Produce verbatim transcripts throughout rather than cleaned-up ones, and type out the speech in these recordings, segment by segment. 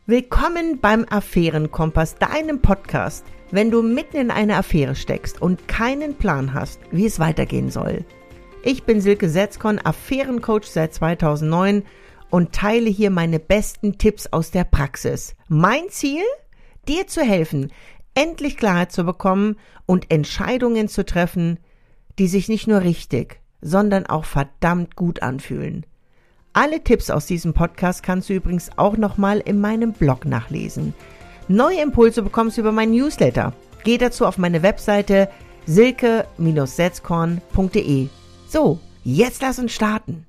Willkommen beim Affärenkompass, deinem Podcast, wenn du mitten in einer Affäre steckst und keinen Plan hast, wie es weitergehen soll. Ich bin Silke Setzkorn, Affärencoach seit zweitausendneun und teile hier meine besten Tipps aus der Praxis. Mein Ziel? Dir zu helfen, endlich Klarheit zu bekommen und Entscheidungen zu treffen, die sich nicht nur richtig, sondern auch verdammt gut anfühlen. Alle Tipps aus diesem Podcast kannst du übrigens auch nochmal in meinem Blog nachlesen. Neue Impulse bekommst du über meinen Newsletter. Geh dazu auf meine Webseite silke setzkorn punkt de. So, jetzt lass uns starten.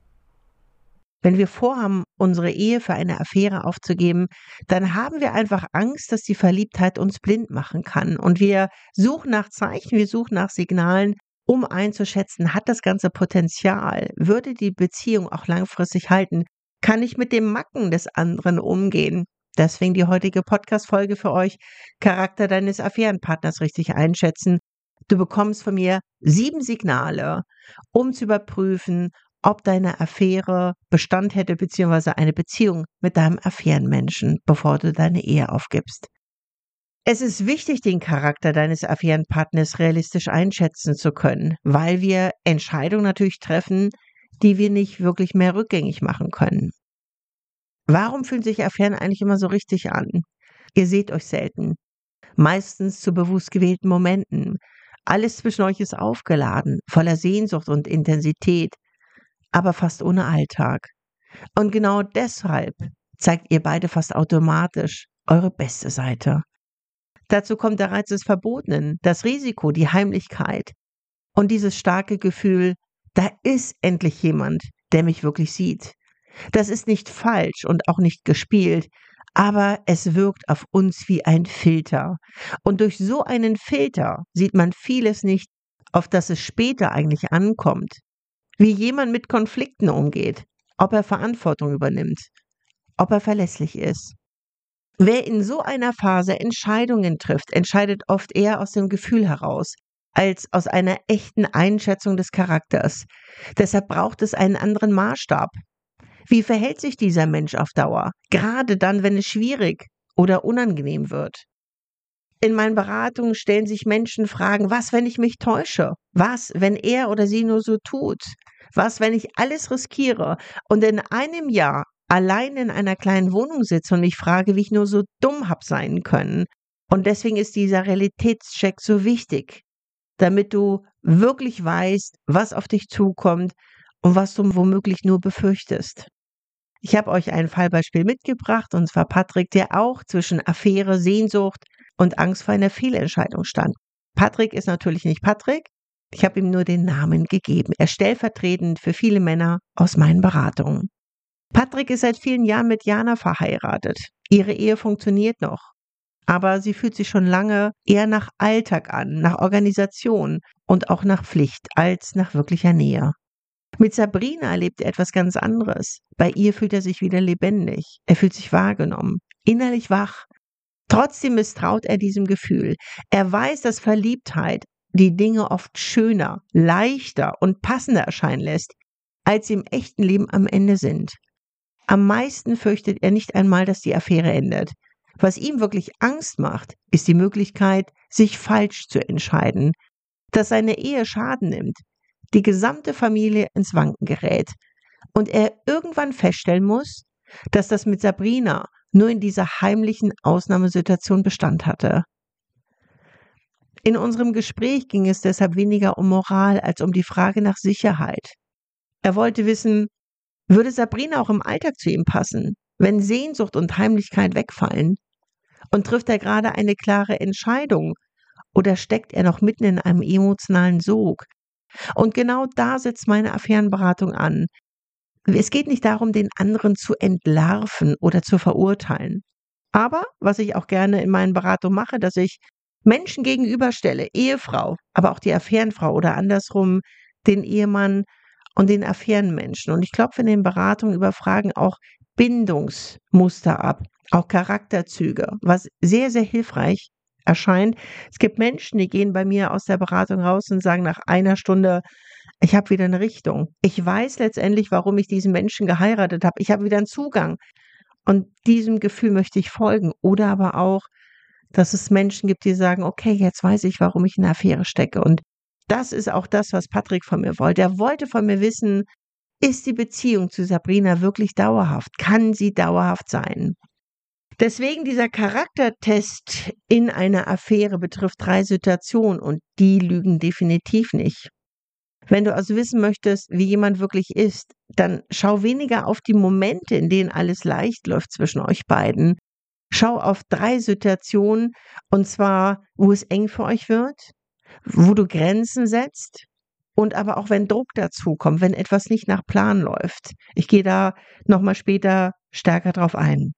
Wenn wir vorhaben, unsere Ehe für eine Affäre aufzugeben, dann haben wir einfach Angst, dass die Verliebtheit uns blind machen kann. Und wir suchen nach Zeichen, wir suchen nach Signalen, um einzuschätzen, hat das ganze Potenzial, würde die Beziehung auch langfristig halten, kann ich mit dem Macken des anderen umgehen. Deswegen die heutige Podcast-Folge für euch, Charakter deines Affärenpartners richtig einschätzen. Du bekommst von mir sieben Signale, um zu überprüfen, ob deine Affäre Bestand hätte, beziehungsweise eine Beziehung mit deinem Affärenmenschen, bevor du deine Ehe aufgibst. Es ist wichtig, den Charakter deines Affärenpartners realistisch einschätzen zu können, weil wir Entscheidungen natürlich treffen, die wir nicht wirklich mehr rückgängig machen können. Warum fühlen sich Affären eigentlich immer so richtig an? Ihr seht euch selten. Meistens zu bewusst gewählten Momenten. Alles zwischen euch ist aufgeladen, voller Sehnsucht und Intensität, aber fast ohne Alltag. Und genau deshalb zeigt ihr beide fast automatisch eure beste Seite. Dazu kommt der Reiz des Verbotenen, das Risiko, die Heimlichkeit und dieses starke Gefühl, da ist endlich jemand, der mich wirklich sieht. Das ist nicht falsch und auch nicht gespielt, aber es wirkt auf uns wie ein Filter. Und durch so einen Filter sieht man vieles nicht, auf das es später eigentlich ankommt. Wie jemand mit Konflikten umgeht, ob er Verantwortung übernimmt, ob er verlässlich ist. Wer in so einer Phase Entscheidungen trifft, entscheidet oft eher aus dem Gefühl heraus, als aus einer echten Einschätzung des Charakters. Deshalb braucht es einen anderen Maßstab. Wie verhält sich dieser Mensch auf Dauer, gerade dann, wenn es schwierig oder unangenehm wird? In meinen Beratungen stellen sich Menschen Fragen, was, wenn ich mich täusche? Was, wenn er oder sie nur so tut? Was, wenn ich alles riskiere und in einem Jahr allein in einer kleinen Wohnung sitze und mich frage, wie ich nur so dumm hab sein können? Und deswegen ist dieser Realitätscheck so wichtig, damit du wirklich weißt, was auf dich zukommt und was du womöglich nur befürchtest. Ich habe euch ein Fallbeispiel mitgebracht, und zwar Patrick, der auch zwischen Affäre, Sehnsucht und Angst vor einer Fehlentscheidung stand. Patrick ist natürlich nicht Patrick, ich habe ihm nur den Namen gegeben. Er ist stellvertretend für viele Männer aus meinen Beratungen. Patrick ist seit vielen Jahren mit Jana verheiratet. Ihre Ehe funktioniert noch, aber sie fühlt sich schon lange eher nach Alltag an, nach Organisation und auch nach Pflicht als nach wirklicher Nähe. Mit Sabrina erlebt er etwas ganz anderes. Bei ihr fühlt er sich wieder lebendig. Er fühlt sich wahrgenommen, innerlich wach. Trotzdem misstraut er diesem Gefühl. Er weiß, dass Verliebtheit die Dinge oft schöner, leichter und passender erscheinen lässt, als sie im echten Leben am Ende sind. Am meisten fürchtet er nicht einmal, dass die Affäre endet. Was ihm wirklich Angst macht, ist die Möglichkeit, sich falsch zu entscheiden, dass seine Ehe Schaden nimmt, die gesamte Familie ins Wanken gerät und er irgendwann feststellen muss, dass das mit Sabrina nur in dieser heimlichen Ausnahmesituation Bestand hatte. In unserem Gespräch ging es deshalb weniger um Moral als um die Frage nach Sicherheit. Er wollte wissen, würde Sabrina auch im Alltag zu ihm passen, wenn Sehnsucht und Heimlichkeit wegfallen? Und trifft er gerade eine klare Entscheidung oder steckt er noch mitten in einem emotionalen Sog? Und genau da setzt meine Affärenberatung an. Es geht nicht darum, den anderen zu entlarven oder zu verurteilen. Aber, was ich auch gerne in meinen Beratungen mache, dass ich Menschen gegenüberstelle, Ehefrau, aber auch die Affärenfrau oder andersrum den Ehemann und den Affärenmenschen. Und ich klopfe in den Beratungen über Fragen auch Bindungsmuster ab, auch Charakterzüge, was sehr, sehr hilfreich erscheint. Es gibt Menschen, die gehen bei mir aus der Beratung raus und sagen nach einer Stunde, ich habe wieder eine Richtung. Ich weiß letztendlich, warum ich diesen Menschen geheiratet habe. Ich habe wieder einen Zugang. und diesem Gefühl möchte ich folgen. Oder aber auch, dass es Menschen gibt, die sagen, okay, jetzt weiß ich, warum ich in einer Affäre stecke. Und das ist auch das, was Patrick von mir wollte. Er wollte von mir wissen, ist die Beziehung zu Sabrina wirklich dauerhaft? Kann sie dauerhaft sein? Deswegen dieser Charaktertest in einer Affäre betrifft drei Situationen und die lügen definitiv nicht. Wenn du also wissen möchtest, wie jemand wirklich ist, dann schau weniger auf die Momente, in denen alles leicht läuft zwischen euch beiden. Schau auf drei Situationen, und zwar, wo es eng für euch wird, wo du Grenzen setzt und aber auch, wenn Druck dazu kommt, wenn etwas nicht nach Plan läuft. Ich gehe da nochmal später stärker drauf ein.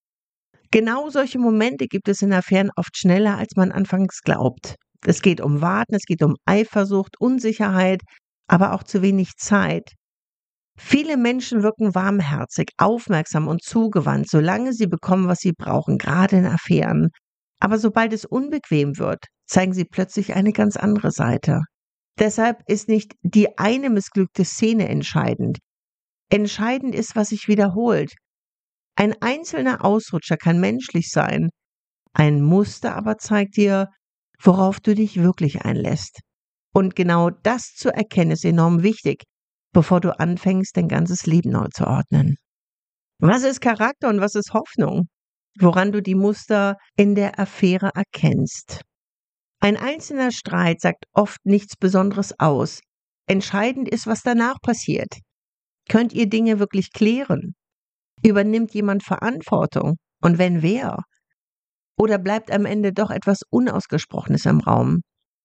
Genau solche Momente gibt es in Affären oft schneller, als man anfangs glaubt. Es geht um Warten, es geht um Eifersucht, Unsicherheit, aber auch zu wenig Zeit. Viele Menschen wirken warmherzig, aufmerksam und zugewandt, solange sie bekommen, was sie brauchen, gerade in Affären. Aber sobald es unbequem wird, zeigen sie plötzlich eine ganz andere Seite. Deshalb ist nicht die eine missglückte Szene entscheidend. Entscheidend ist, was sich wiederholt. Ein einzelner Ausrutscher kann menschlich sein, ein Muster aber zeigt dir, worauf du dich wirklich einlässt. Und genau das zu erkennen ist enorm wichtig, bevor du anfängst, dein ganzes Leben neu zu ordnen. Was ist Charakter und was ist Hoffnung? Woran du die Muster in der Affäre erkennst. Ein einzelner Streit sagt oft nichts Besonderes aus. Entscheidend ist, was danach passiert. Könnt ihr Dinge wirklich klären? Übernimmt jemand Verantwortung? Und wenn wer? Oder bleibt am Ende doch etwas Unausgesprochenes im Raum?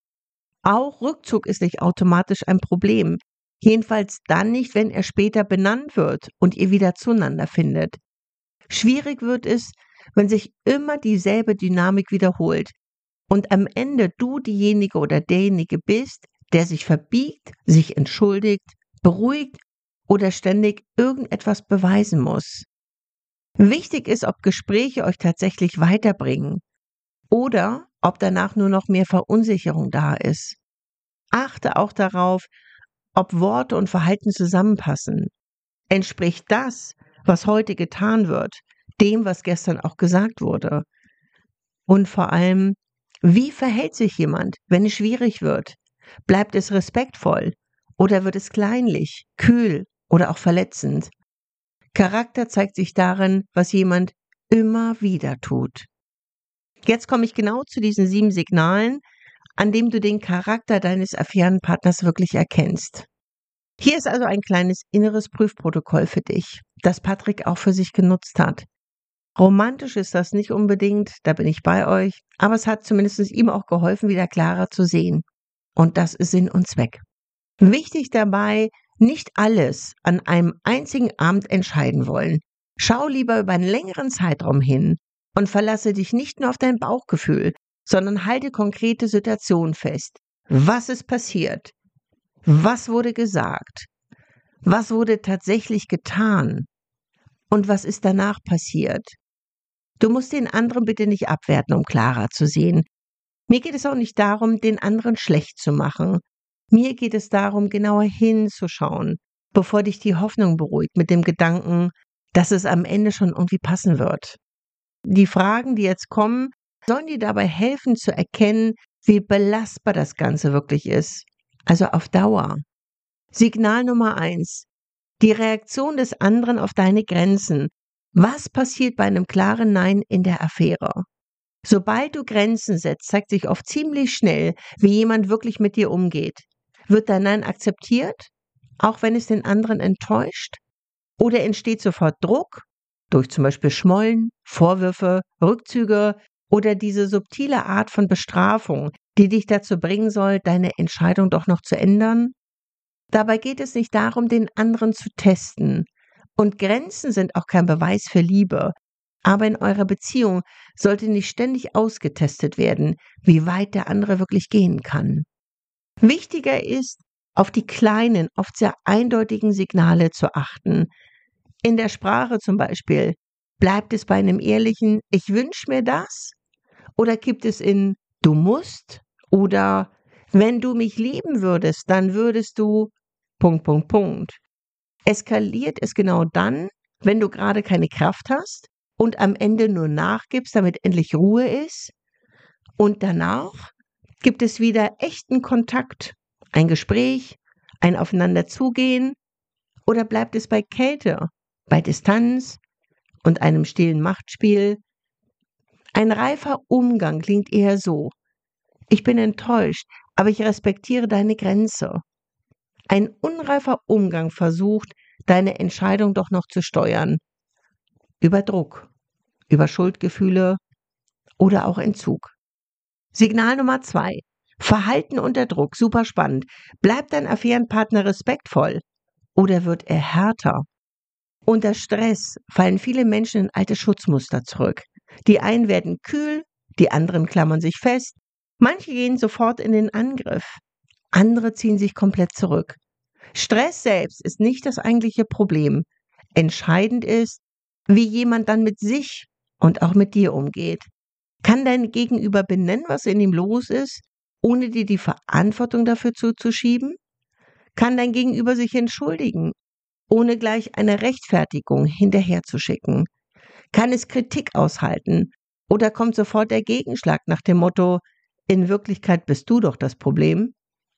Auch Rückzug ist nicht automatisch ein Problem. Jedenfalls dann nicht, wenn er später benannt wird und ihr wieder zueinander findet. Schwierig wird es, wenn sich immer dieselbe Dynamik wiederholt und am Ende du diejenige oder derjenige bist, der sich verbiegt, sich entschuldigt, beruhigt oder ständig irgendetwas beweisen muss. Wichtig ist, ob Gespräche euch tatsächlich weiterbringen oder ob danach nur noch mehr Verunsicherung da ist. Achte auch darauf, ob Worte und Verhalten zusammenpassen. Entspricht das, was heute getan wird, dem, was gestern auch gesagt wurde? Und vor allem, wie verhält sich jemand, wenn es schwierig wird? Bleibt es respektvoll oder wird es kleinlich, kühl oder auch verletzend? Charakter zeigt sich darin, was jemand immer wieder tut. Jetzt komme ich genau zu diesen sieben Signalen, an dem du den Charakter deines Affärenpartners wirklich erkennst. Hier ist also ein kleines inneres Prüfprotokoll für dich, das Patrick auch für sich genutzt hat. Romantisch ist das nicht unbedingt, da bin ich bei euch, aber es hat zumindest ihm auch geholfen, wieder klarer zu sehen. Und das ist Sinn und Zweck. Wichtig dabei, nicht alles an einem einzigen Abend entscheiden wollen. Schau lieber über einen längeren Zeitraum hin und verlasse dich nicht nur auf dein Bauchgefühl, sondern halte konkrete Situationen fest. Was ist passiert? Was wurde gesagt? Was wurde tatsächlich getan? Und was ist danach passiert? Du musst den anderen bitte nicht abwerten, um klarer zu sehen. Mir geht es auch nicht darum, den anderen schlecht zu machen. Mir geht es darum, genauer hinzuschauen, bevor dich die Hoffnung beruhigt mit dem Gedanken, dass es am Ende schon irgendwie passen wird. Die Fragen, die jetzt kommen, sollen dir dabei helfen zu erkennen, wie belastbar das Ganze wirklich ist. Also auf Dauer. Signal Nummer eins. Die Reaktion des anderen auf deine Grenzen. Was passiert bei einem klaren Nein in der Affäre? Sobald du Grenzen setzt, zeigt sich oft ziemlich schnell, wie jemand wirklich mit dir umgeht. Wird dein Nein akzeptiert, auch wenn es den anderen enttäuscht? Oder entsteht sofort Druck durch zum Beispiel Schmollen, Vorwürfe, Rückzüge oder diese subtile Art von Bestrafung, die dich dazu bringen soll, deine Entscheidung doch noch zu ändern? Dabei geht es nicht darum, den anderen zu testen. Und Grenzen sind auch kein Beweis für Liebe. Aber in eurer Beziehung sollte nicht ständig ausgetestet werden, wie weit der andere wirklich gehen kann. Wichtiger ist, auf die kleinen, oft sehr eindeutigen Signale zu achten. In der Sprache zum Beispiel, bleibt es bei einem ehrlichen „Ich wünsche mir das" oder gibt es in „Du musst" oder „Wenn du mich lieben würdest, dann würdest du" Punkt, Punkt, Punkt. Eskaliert es genau dann, wenn du gerade keine Kraft hast und am Ende nur nachgibst, damit endlich Ruhe ist. Und danach gibt es wieder echten Kontakt, ein Gespräch, ein Aufeinanderzugehen, oder bleibt es bei Kälte, bei Distanz und einem stillen Machtspiel? Ein reifer Umgang klingt eher so: Ich bin enttäuscht, aber ich respektiere deine Grenze. Ein unreifer Umgang versucht, deine Entscheidung doch noch zu steuern. Über Druck, über Schuldgefühle oder auch Entzug. Signal Nummer zwei. Verhalten unter Druck, super spannend. Bleibt dein Affärenpartner respektvoll oder wird er härter? Unter Stress fallen viele Menschen in alte Schutzmuster zurück. Die einen werden kühl, die anderen klammern sich fest. Manche gehen sofort in den Angriff. Andere ziehen sich komplett zurück. Stress selbst ist nicht das eigentliche Problem. Entscheidend ist, wie jemand dann mit sich und auch mit dir umgeht. Kann dein Gegenüber benennen, was in ihm los ist, ohne dir die Verantwortung dafür zuzuschieben? Kann dein Gegenüber sich entschuldigen, ohne gleich eine Rechtfertigung hinterherzuschicken? Kann es Kritik aushalten oder kommt sofort der Gegenschlag nach dem Motto: In Wirklichkeit bist du doch das Problem?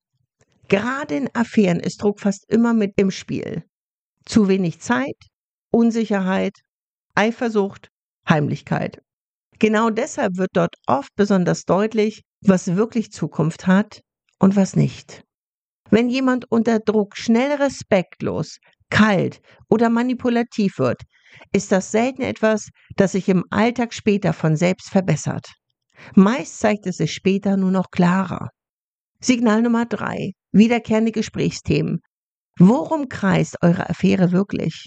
Gerade in Affären ist Druck fast immer mit im Spiel. Zu wenig Zeit, Unsicherheit, Eifersucht, Heimlichkeit. Genau deshalb wird dort oft besonders deutlich, was wirklich Zukunft hat und was nicht. Wenn jemand unter Druck schnell respektlos, kalt oder manipulativ wird, ist das selten etwas, das sich im Alltag später von selbst verbessert. Meist zeigt es sich später nur noch klarer. Signal Nummer drei. Wiederkehrende Gesprächsthemen. Worum kreist eure Affäre wirklich?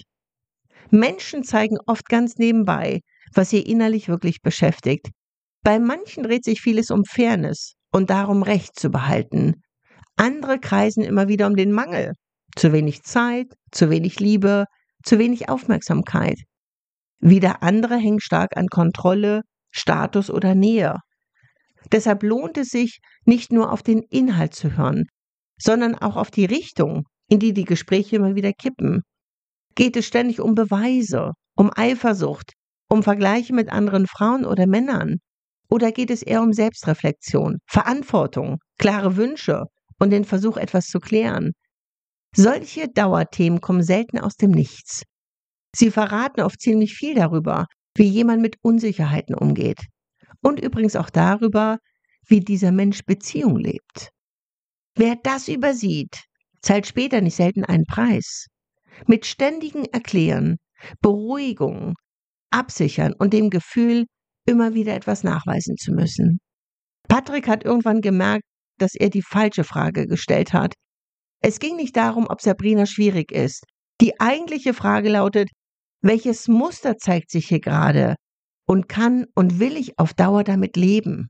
Menschen zeigen oft ganz nebenbei, was sie innerlich wirklich beschäftigt. Bei manchen dreht sich vieles um Fairness und darum, Recht zu behalten. Andere kreisen immer wieder um den Mangel. Zu wenig Zeit, zu wenig Liebe, zu wenig Aufmerksamkeit. Wieder andere hängen stark an Kontrolle, Status oder Nähe. Deshalb lohnt es sich, nicht nur auf den Inhalt zu hören, sondern auch auf die Richtung, in die die Gespräche immer wieder kippen. Geht es ständig um Beweise, um Eifersucht, um Vergleiche mit anderen Frauen oder Männern? Oder geht es eher um Selbstreflexion, Verantwortung, klare Wünsche und den Versuch, etwas zu klären? Solche Dauerthemen kommen selten aus dem Nichts. Sie verraten oft ziemlich viel darüber, wie jemand mit Unsicherheiten umgeht. Und übrigens auch darüber, wie dieser Mensch Beziehung lebt. Wer das übersieht, zahlt später nicht selten einen Preis. Mit ständigem Erklären, Beruhigung, Absichern und dem Gefühl, immer wieder etwas nachweisen zu müssen. Patrick hat irgendwann gemerkt, dass er die falsche Frage gestellt hat. Es ging nicht darum, ob Sabrina schwierig ist. Die eigentliche Frage lautet: Welches Muster zeigt sich hier gerade? Und kann und will ich auf Dauer damit leben?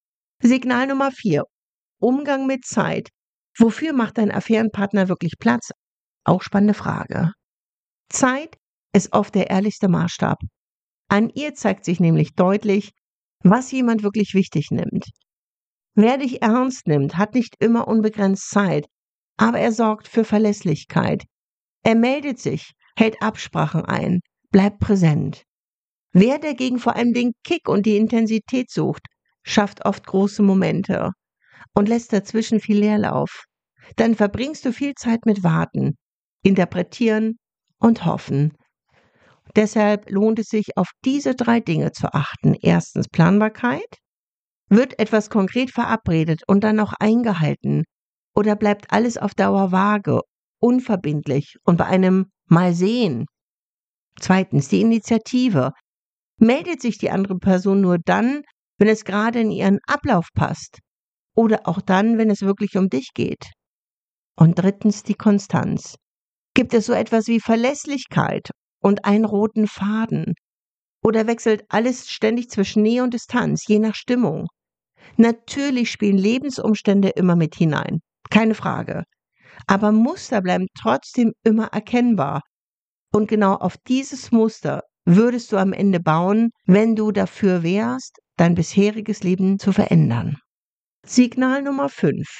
Signal Nummer vier. Umgang mit Zeit. Wofür macht dein Affärenpartner wirklich Platz? Auch spannende Frage. Zeit ist oft der ehrlichste Maßstab. An ihr zeigt sich nämlich deutlich, was jemand wirklich wichtig nimmt. Wer dich ernst nimmt, hat nicht immer unbegrenzt Zeit, aber er sorgt für Verlässlichkeit. Er meldet sich, hält Absprachen ein, bleibt präsent. Wer dagegen vor allem den Kick und die Intensität sucht, schafft oft große Momente und lässt dazwischen viel Leerlauf. Dann verbringst du viel Zeit mit Warten, Interpretieren und Hoffen. Deshalb lohnt es sich, auf diese drei Dinge zu achten. Erstens Planbarkeit. Wird etwas konkret verabredet und dann auch eingehalten? Oder bleibt alles auf Dauer vage, unverbindlich und bei einem Mal sehen? Zweitens die Initiative. Meldet sich die andere Person nur dann, wenn es gerade in ihren Ablauf passt? Oder auch dann, wenn es wirklich um dich geht? Und drittens die Konstanz. Gibt es so etwas wie Verlässlichkeit und einen roten Faden? Oder wechselt alles ständig zwischen Nähe und Distanz, je nach Stimmung? Natürlich spielen Lebensumstände immer mit hinein, keine Frage. Aber Muster bleiben trotzdem immer erkennbar. Und genau auf dieses Muster würdest du am Ende bauen, wenn du dafür wärst, dein bisheriges Leben zu verändern. Signal Nummer fünf.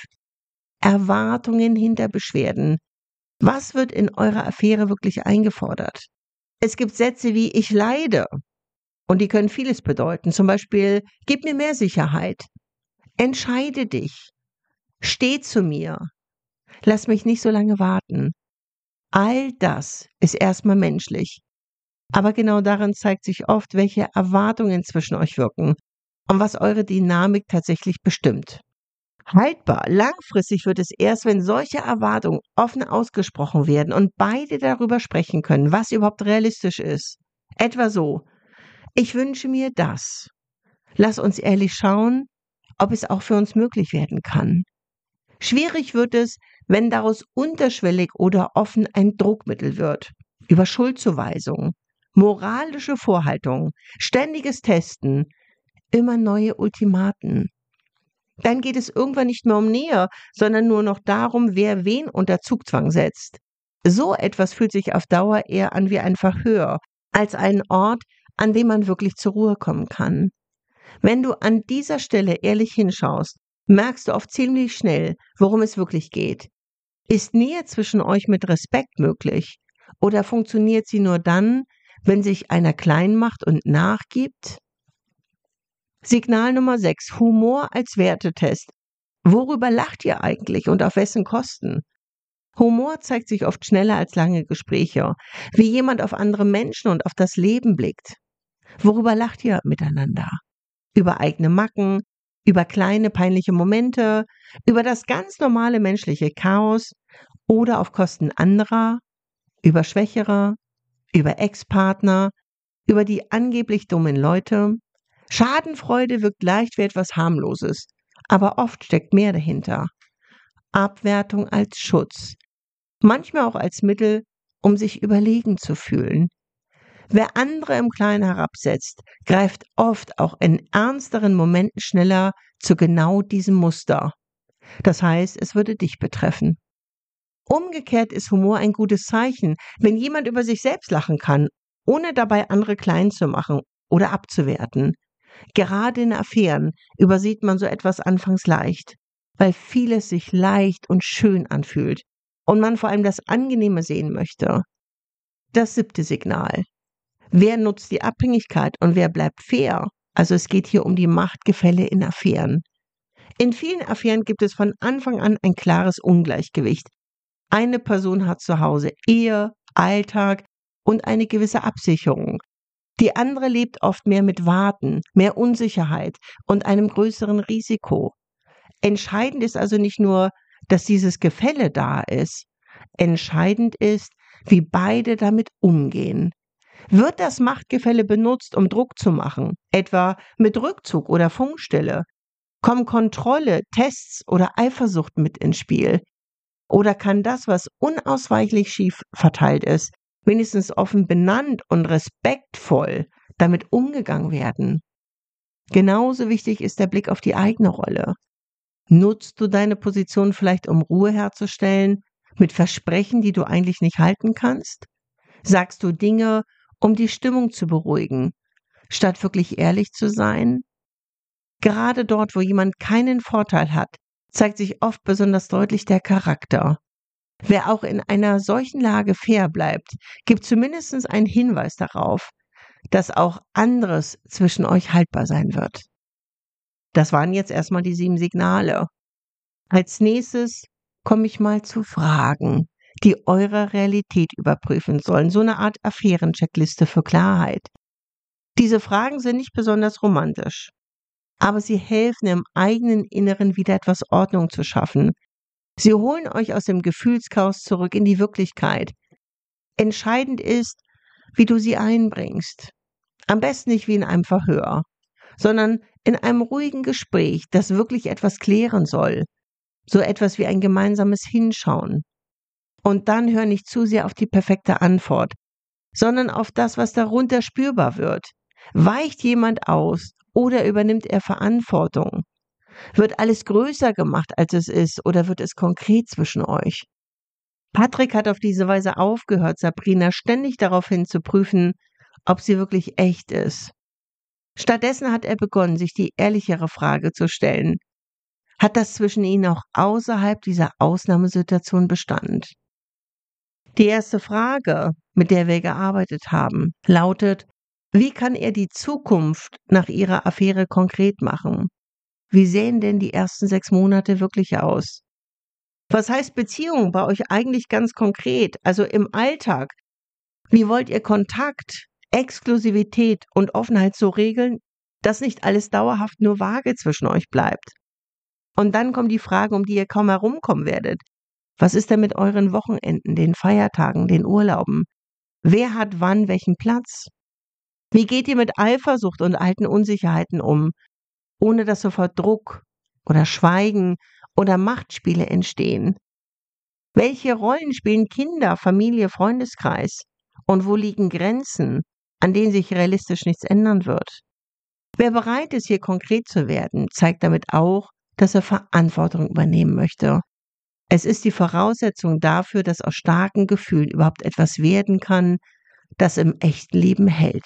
Erwartungen hinter Beschwerden. Was wird in eurer Affäre wirklich eingefordert? Es gibt Sätze wie ich leide und die können vieles bedeuten. Zum Beispiel, gib mir mehr Sicherheit, entscheide dich, steh zu mir, lass mich nicht so lange warten. All das ist erstmal menschlich. Aber genau darin zeigt sich oft, welche Erwartungen zwischen euch wirken und was eure Dynamik tatsächlich bestimmt. Haltbar, langfristig wird es erst, wenn solche Erwartungen offen ausgesprochen werden und beide darüber sprechen können, was überhaupt realistisch ist. Etwa so, ich wünsche mir das. Lass uns ehrlich schauen, ob es auch für uns möglich werden kann. Schwierig wird es, wenn daraus unterschwellig oder offen ein Druckmittel wird. Über Schuldzuweisungen, moralische Vorhaltungen, ständiges Testen, immer neue Ultimaten. Dann geht es irgendwann nicht mehr um Nähe, sondern nur noch darum, wer wen unter Zugzwang setzt. So etwas fühlt sich auf Dauer eher an wie ein Verhör, als ein Ort, an dem man wirklich zur Ruhe kommen kann. Wenn du an dieser Stelle ehrlich hinschaust, merkst du oft ziemlich schnell, worum es wirklich geht. Ist Nähe zwischen euch mit Respekt möglich? Oder funktioniert sie nur dann, wenn sich einer klein macht und nachgibt? Signal Nummer sechs. Humor als Wertetest. Worüber lacht ihr eigentlich und auf wessen Kosten? Humor zeigt sich oft schneller als lange Gespräche, wie jemand auf andere Menschen und auf das Leben blickt. Worüber lacht ihr miteinander? Über eigene Macken, über kleine peinliche Momente, über das ganz normale menschliche Chaos oder auf Kosten anderer, über Schwächere, über Ex-Partner, über die angeblich dummen Leute. Schadenfreude wirkt leicht wie etwas Harmloses, aber oft steckt mehr dahinter. Abwertung als Schutz, manchmal auch als Mittel, um sich überlegen zu fühlen. Wer andere im Kleinen herabsetzt, greift oft auch in ernsteren Momenten schneller zu genau diesem Muster. Das heißt, es würde dich betreffen. Umgekehrt ist Humor ein gutes Zeichen, wenn jemand über sich selbst lachen kann, ohne dabei andere klein zu machen oder abzuwerten. Gerade in Affären übersieht man so etwas anfangs leicht, weil vieles sich leicht und schön anfühlt und man vor allem das Angenehme sehen möchte. Das siebte Signal. Wer nutzt die Abhängigkeit und wer bleibt fair? Also es geht hier um die Machtgefälle in Affären. In vielen Affären gibt es von Anfang an ein klares Ungleichgewicht. Eine Person hat zu Hause Ehe, Alltag und eine gewisse Absicherung. Die andere lebt oft mehr mit Warten, mehr Unsicherheit und einem größeren Risiko. Entscheidend ist also nicht nur, dass dieses Gefälle da ist. Entscheidend ist, wie beide damit umgehen. Wird das Machtgefälle benutzt, um Druck zu machen, etwa mit Rückzug oder Funkstille? Kommen Kontrolle, Tests oder Eifersucht mit ins Spiel? Oder kann das, was unausweichlich schief verteilt ist, wenigstens offen benannt und respektvoll damit umgegangen werden? Genauso wichtig ist der Blick auf die eigene Rolle. Nutzt du deine Position vielleicht, um Ruhe herzustellen, mit Versprechen, die du eigentlich nicht halten kannst? Sagst du Dinge, um die Stimmung zu beruhigen, statt wirklich ehrlich zu sein? Gerade dort, wo jemand keinen Vorteil hat, zeigt sich oft besonders deutlich der Charakter. Wer auch in einer solchen Lage fair bleibt, gibt zumindest einen Hinweis darauf, dass auch anderes zwischen euch haltbar sein wird. Das waren jetzt erstmal die sieben Signale. Als nächstes komme ich mal zu Fragen, die eure Realität überprüfen sollen. So eine Art Affären-Checkliste für Klarheit. Diese Fragen sind nicht besonders romantisch, aber sie helfen im eigenen Inneren wieder etwas Ordnung zu schaffen. Sie holen euch aus dem Gefühlschaos zurück in die Wirklichkeit. Entscheidend ist, wie du sie einbringst. Am besten nicht wie in einem Verhör, sondern in einem ruhigen Gespräch, das wirklich etwas klären soll. So etwas wie ein gemeinsames Hinschauen. Und dann hör nicht zu sehr auf die perfekte Antwort, sondern auf das, was darunter spürbar wird. Weicht jemand aus oder übernimmt er Verantwortung? Wird alles größer gemacht, als es ist, oder wird es konkret zwischen euch? Patrick hat auf diese Weise aufgehört, Sabrina ständig daraufhin zu prüfen, ob sie wirklich echt ist. Stattdessen hat er begonnen, sich die ehrlichere Frage zu stellen: Hat das zwischen ihnen auch außerhalb dieser Ausnahmesituation Bestand? Die erste Frage, mit der wir gearbeitet haben, lautet: Wie kann er die Zukunft nach Ihrer Affäre konkret machen? Wie sehen denn die ersten sechs Monate wirklich aus? Was heißt Beziehung bei euch eigentlich ganz konkret, also im Alltag? Wie wollt ihr Kontakt, Exklusivität und Offenheit so regeln, dass nicht alles dauerhaft nur vage zwischen euch bleibt? Und dann kommt die Frage, um die ihr kaum herumkommen werdet. Was ist denn mit euren Wochenenden, den Feiertagen, den Urlauben? Wer hat wann welchen Platz? Wie geht ihr mit Eifersucht und alten Unsicherheiten um, ohne dass sofort Druck oder Schweigen oder Machtspiele entstehen? Welche Rollen spielen Kinder, Familie, Freundeskreis? Und wo liegen Grenzen, an denen sich realistisch nichts ändern wird? Wer bereit ist, hier konkret zu werden, zeigt damit auch, dass er Verantwortung übernehmen möchte. Es ist die Voraussetzung dafür, dass aus starken Gefühlen überhaupt etwas werden kann, das im echten Leben hält.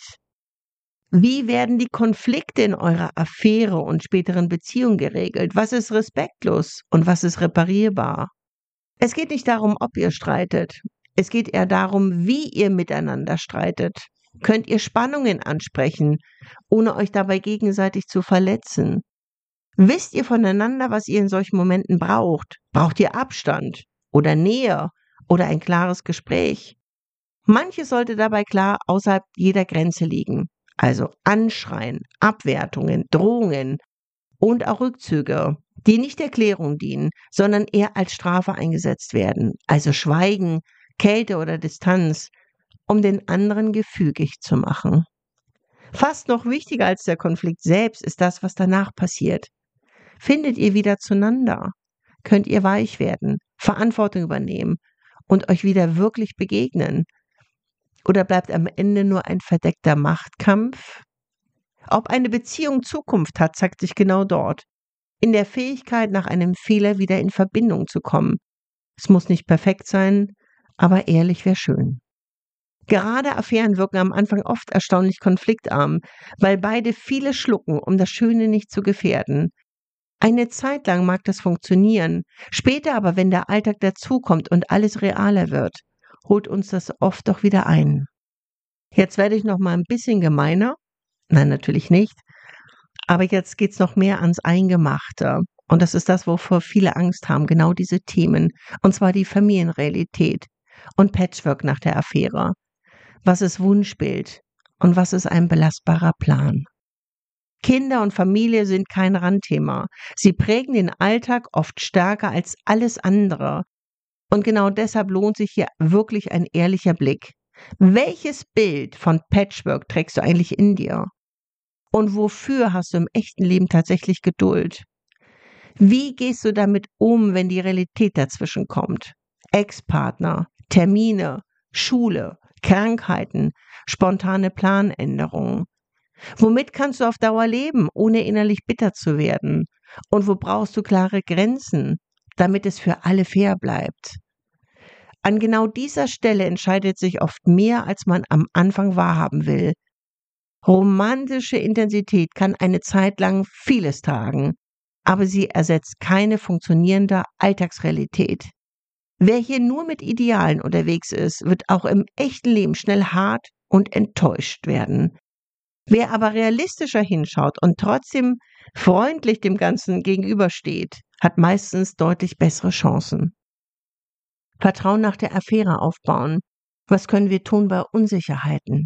Wie werden die Konflikte in eurer Affäre und späteren Beziehung geregelt? Was ist respektlos und was ist reparierbar? Es geht nicht darum, ob ihr streitet. Es geht eher darum, wie ihr miteinander streitet. Könnt ihr Spannungen ansprechen, ohne euch dabei gegenseitig zu verletzen? Wisst ihr voneinander, was ihr in solchen Momenten braucht? Braucht ihr Abstand oder Nähe oder ein klares Gespräch? Manches sollte dabei klar außerhalb jeder Grenze liegen. Also Anschreien, Abwertungen, Drohungen und auch Rückzüge, die nicht der Klärung dienen, sondern eher als Strafe eingesetzt werden. Also Schweigen, Kälte oder Distanz, um den anderen gefügig zu machen. Fast noch wichtiger als der Konflikt selbst ist das, was danach passiert. Findet ihr wieder zueinander? Könnt ihr weich werden, Verantwortung übernehmen und euch wieder wirklich begegnen? Oder bleibt am Ende nur ein verdeckter Machtkampf? Ob eine Beziehung Zukunft hat, zeigt sich genau dort. In der Fähigkeit, nach einem Fehler wieder in Verbindung zu kommen. Es muss nicht perfekt sein, aber ehrlich wäre schön. Gerade Affären wirken am Anfang oft erstaunlich konfliktarm, weil beide viele schlucken, um das Schöne nicht zu gefährden. Eine Zeit lang mag das funktionieren, später aber, wenn der Alltag dazukommt und alles realer wird, holt uns das oft doch wieder ein. Jetzt werde ich noch mal ein bisschen gemeiner. Nein, natürlich nicht. Aber jetzt geht's noch mehr ans Eingemachte. Und das ist das, wovor viele Angst haben, genau diese Themen. Und zwar die Familienrealität und Patchwork nach der Affäre. Was ist Wunschbild und was ist ein belastbarer Plan? Kinder und Familie sind kein Randthema. Sie prägen den Alltag oft stärker als alles andere. Und genau deshalb lohnt sich hier wirklich ein ehrlicher Blick. Welches Bild von Patchwork trägst du eigentlich in dir? Und wofür hast du im echten Leben tatsächlich Geduld? Wie gehst du damit um, wenn die Realität dazwischen kommt? Ex-Partner, Termine, Schule, Krankheiten, spontane Planänderungen. Womit kannst du auf Dauer leben, ohne innerlich bitter zu werden? Und wo brauchst du klare Grenzen, damit es für alle fair bleibt? An genau dieser Stelle entscheidet sich oft mehr, als man am Anfang wahrhaben will. Romantische Intensität kann eine Zeit lang vieles tragen, aber sie ersetzt keine funktionierende Alltagsrealität. Wer hier nur mit Idealen unterwegs ist, wird auch im echten Leben schnell hart und enttäuscht werden. Wer aber realistischer hinschaut und trotzdem freundlich dem Ganzen gegenübersteht, hat meistens deutlich bessere Chancen. Vertrauen nach der Affäre aufbauen. Was können wir tun bei Unsicherheiten?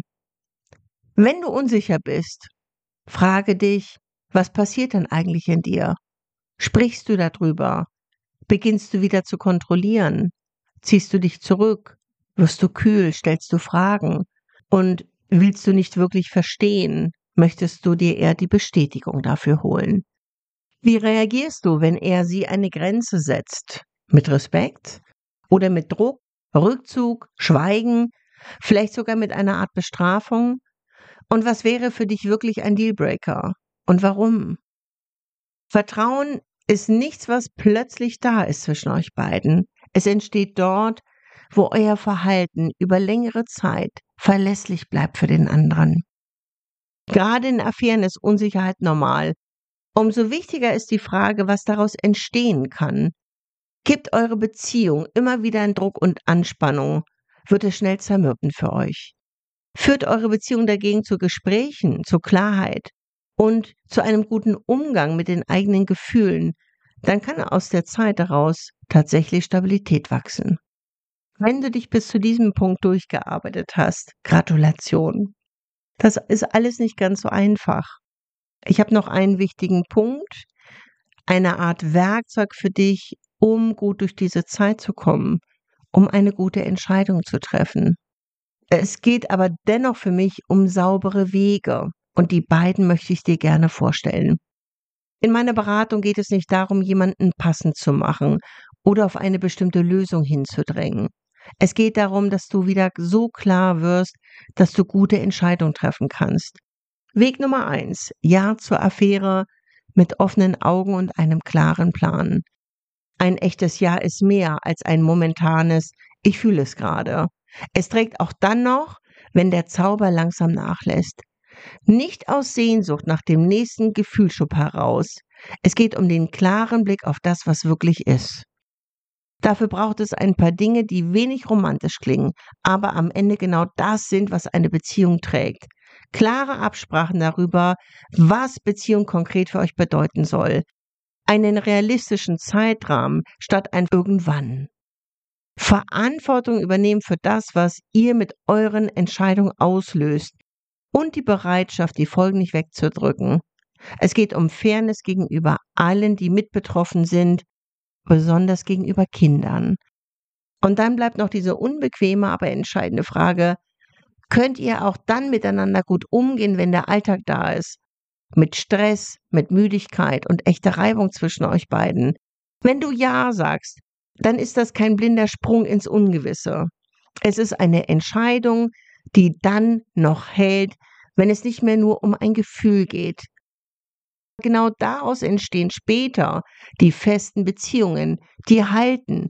Wenn du unsicher bist, frage dich, was passiert denn eigentlich in dir? Sprichst du darüber? Beginnst du wieder zu kontrollieren? Ziehst du dich zurück? Wirst du kühl? Stellst du Fragen? Und willst du nicht wirklich verstehen? Möchtest du dir eher die Bestätigung dafür holen? Wie reagierst du, wenn er sie eine Grenze setzt? Mit Respekt? Oder mit Druck, Rückzug, Schweigen? Vielleicht sogar mit einer Art Bestrafung? Und was wäre für dich wirklich ein Dealbreaker? Und warum? Vertrauen ist nichts, was plötzlich da ist zwischen euch beiden. Es entsteht dort, wo euer Verhalten über längere Zeit verlässlich bleibt für den anderen. Gerade in Affären ist Unsicherheit normal. Umso wichtiger ist die Frage, was daraus entstehen kann. Gibt eure Beziehung immer wieder in Druck und Anspannung? wird es schnell zermürben für euch. Führt eure Beziehung dagegen zu Gesprächen, zu Klarheit und zu einem guten Umgang mit den eigenen Gefühlen, dann kann aus der Zeit daraus tatsächlich Stabilität wachsen. Wenn du dich bis zu diesem Punkt durchgearbeitet hast, Gratulation. Das ist alles nicht ganz so einfach. Ich habe noch einen wichtigen Punkt, eine Art Werkzeug für dich, um gut durch diese Zeit zu kommen, um eine gute Entscheidung zu treffen. Es geht aber dennoch für mich um saubere Wege und die beiden möchte ich dir gerne vorstellen. In meiner Beratung geht es nicht darum, jemanden passend zu machen oder auf eine bestimmte Lösung hinzudrängen. Es geht darum, dass du wieder so klar wirst, dass du gute Entscheidungen treffen kannst. Weg Nummer eins, Ja zur Affäre mit offenen Augen und einem klaren Plan. Ein echtes Ja ist mehr als ein momentanes Ich fühle es gerade. Es trägt auch dann noch, wenn der Zauber langsam nachlässt. Nicht aus Sehnsucht nach dem nächsten Gefühlsschub heraus. Es geht um den klaren Blick auf das, was wirklich ist. Dafür braucht es ein paar Dinge, die wenig romantisch klingen, aber am Ende genau das sind, was eine Beziehung trägt. Klare Absprachen darüber, was Beziehung konkret für euch bedeuten soll. Einen realistischen Zeitrahmen statt ein Irgendwann. Verantwortung übernehmen für das, was ihr mit euren Entscheidungen auslöst und die Bereitschaft, die Folgen nicht wegzudrücken. Es geht um Fairness gegenüber allen, die mit betroffen sind, besonders gegenüber Kindern. Und dann bleibt noch diese unbequeme, aber entscheidende Frage, könnt ihr auch dann miteinander gut umgehen, wenn der Alltag da ist? Mit Stress, mit Müdigkeit und echter Reibung zwischen euch beiden. Wenn du Ja sagst, dann ist das kein blinder Sprung ins Ungewisse. Es ist eine Entscheidung, die dann noch hält, wenn es nicht mehr nur um ein Gefühl geht. Genau daraus entstehen später die festen Beziehungen, die halten.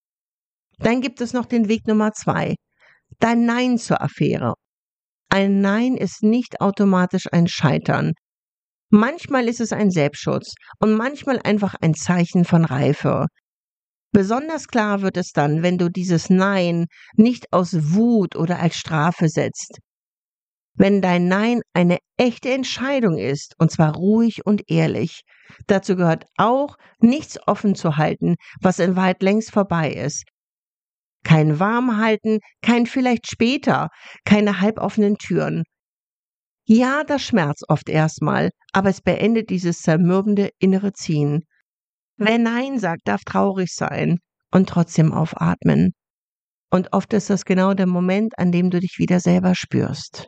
Dann gibt es noch den Weg Nummer zwei, dein Nein zur Affäre. Ein Nein ist nicht automatisch ein Scheitern. Manchmal ist es ein Selbstschutz und manchmal einfach ein Zeichen von Reife. Besonders klar wird es dann, wenn du dieses Nein nicht aus Wut oder als Strafe setzt. Wenn dein Nein eine echte Entscheidung ist, und zwar ruhig und ehrlich. Dazu gehört auch, nichts offen zu halten, was in Wahrheit längst vorbei ist. Kein Warmhalten, kein vielleicht später, keine halboffenen Türen. Ja, das schmerzt oft erstmal, aber es beendet dieses zermürbende innere Ziehen. Wer Nein sagt, darf traurig sein und trotzdem aufatmen. Und oft ist das genau der Moment, an dem du dich wieder selber spürst.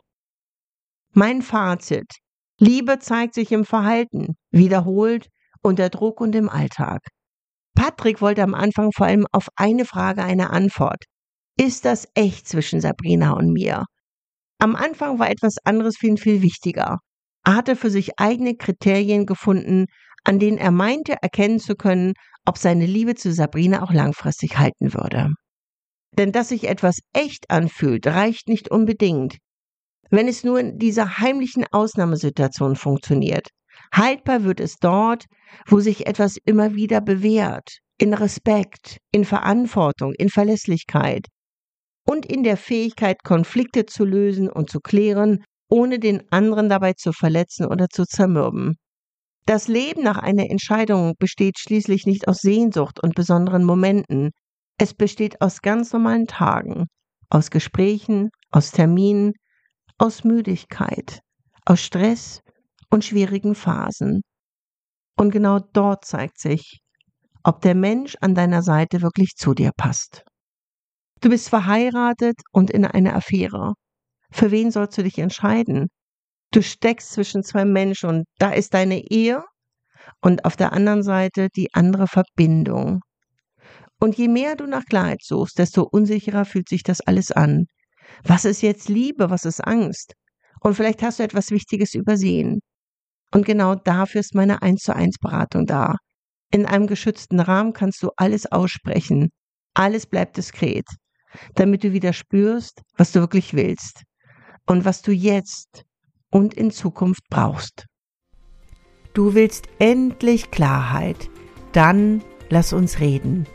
Mein Fazit. Liebe zeigt sich im Verhalten, wiederholt, unter Druck und im Alltag. Patrick wollte am Anfang vor allem auf eine Frage eine Antwort. Ist das echt zwischen Sabrina und mir? Am Anfang war etwas anderes für ihn viel wichtiger. Er hatte für sich eigene Kriterien gefunden, an denen er meinte erkennen zu können, ob seine Liebe zu Sabrina auch langfristig halten würde. Denn dass sich etwas echt anfühlt, reicht nicht unbedingt, wenn es nur in dieser heimlichen Ausnahmesituation funktioniert. Haltbar wird es dort, wo sich etwas immer wieder bewährt, in Respekt, in Verantwortung, in Verlässlichkeit und in der Fähigkeit, Konflikte zu lösen und zu klären, ohne den anderen dabei zu verletzen oder zu zermürben. Das Leben nach einer Entscheidung besteht schließlich nicht aus Sehnsucht und besonderen Momenten. Es besteht aus ganz normalen Tagen, aus Gesprächen, aus Terminen, aus Müdigkeit, aus Stress und schwierigen Phasen. Und genau dort zeigt sich, ob der Mensch an deiner Seite wirklich zu dir passt. Du bist verheiratet und in einer Affäre. Für wen sollst du dich entscheiden? Du steckst zwischen zwei Menschen und da ist deine Ehe und auf der anderen Seite die andere Verbindung. Und je mehr du nach Klarheit suchst, desto unsicherer fühlt sich das alles an. Was ist jetzt Liebe, was ist Angst? Und vielleicht hast du etwas Wichtiges übersehen. Und genau dafür ist meine eins zu eins Beratung da. In einem geschützten Rahmen kannst du alles aussprechen. Alles bleibt diskret, damit du wieder spürst, was du wirklich willst und was du jetzt und in Zukunft brauchst. Du willst endlich Klarheit? Dann lass uns reden.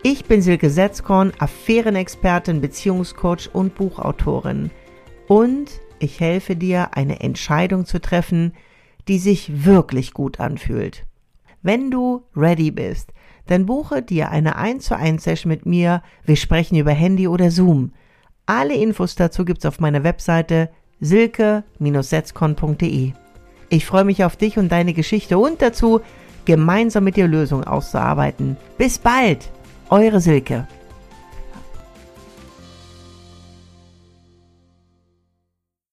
Ich bin Silke Setzkorn, Affärenexpertin, Beziehungscoach und Buchautorin. Und ich helfe dir, eine Entscheidung zu treffen, die sich wirklich gut anfühlt. Wenn du ready bist, dann buche dir eine eins zu eins Session mit mir. Wir sprechen über Handy oder Zoom. Alle Infos dazu gibt's auf meiner Webseite silke Bindestrich setzkorn punkt de. Ich freue mich auf dich und deine Geschichte und dazu, gemeinsam mit dir Lösungen auszuarbeiten. Bis bald, eure Silke.